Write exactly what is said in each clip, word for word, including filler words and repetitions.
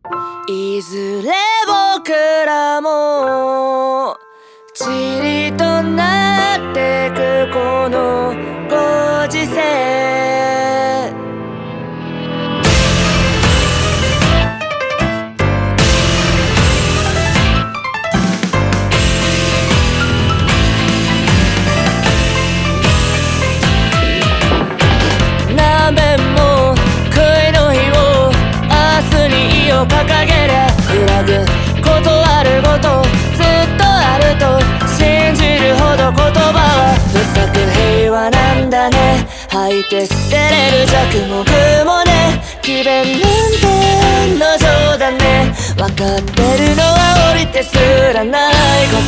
いずれ僕らも塵となってくこのご時世、何遍も悔いの日を明日に意を掲げりゃ揺らぐことあるごとずっとあると信じるほど言葉は不作平和なんだね。吐いて捨てれる弱も愚もね、詭弁なんての冗談ね。分かってるのは降りてすらないこと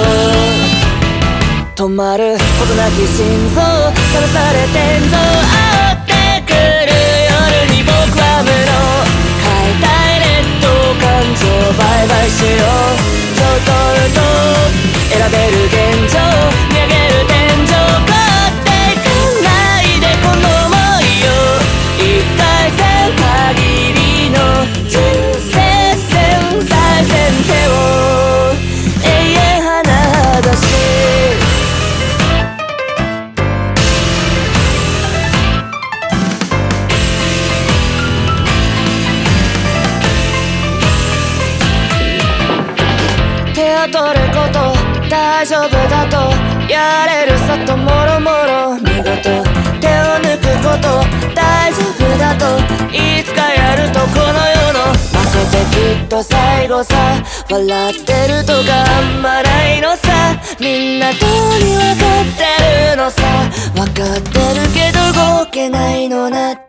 、止まることなき心臓試され天井煽ってくる夜に僕は無能変えたい劣等感情売買しよう。ちょっとと選べる現状見上げる天井越っていかないでこの想いを一回戦限りの人生線最先手を永遠花出し取ること大丈夫だとやれるさともろもろ見事手を抜くこと大丈夫だといつかやるとこの世の負けてきっと最後さ笑ってるとかあんまないのさみんな通り分かってるのさ分かってるけど動けないのなやが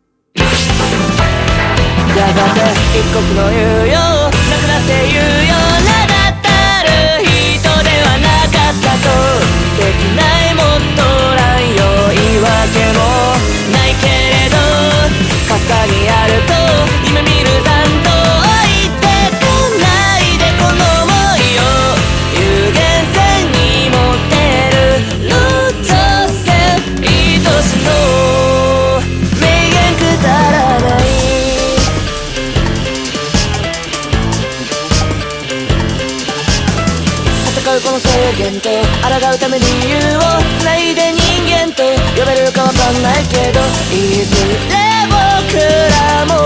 て一刻の猶予なくなって言うような人ではなかったとできないもっと乱用言い訳もないけれどかすかにあると夢見る残党置いてかないでこの想いを有限線に持ってる路上線愛しの名言くだらないこの制限と抗うために理由を繋いで人間と呼べるかわかんないけどいずれ僕らも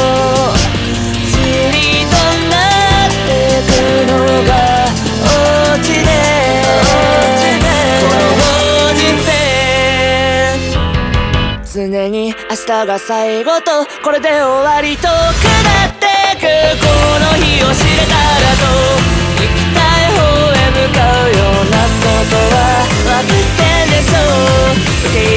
塵となってくのがオチでこのご時世常に明日が最後とこれで終わりと下ってくこの日を知れたらと行きたい方へ向かうようなことは分かってんでしょう。受け入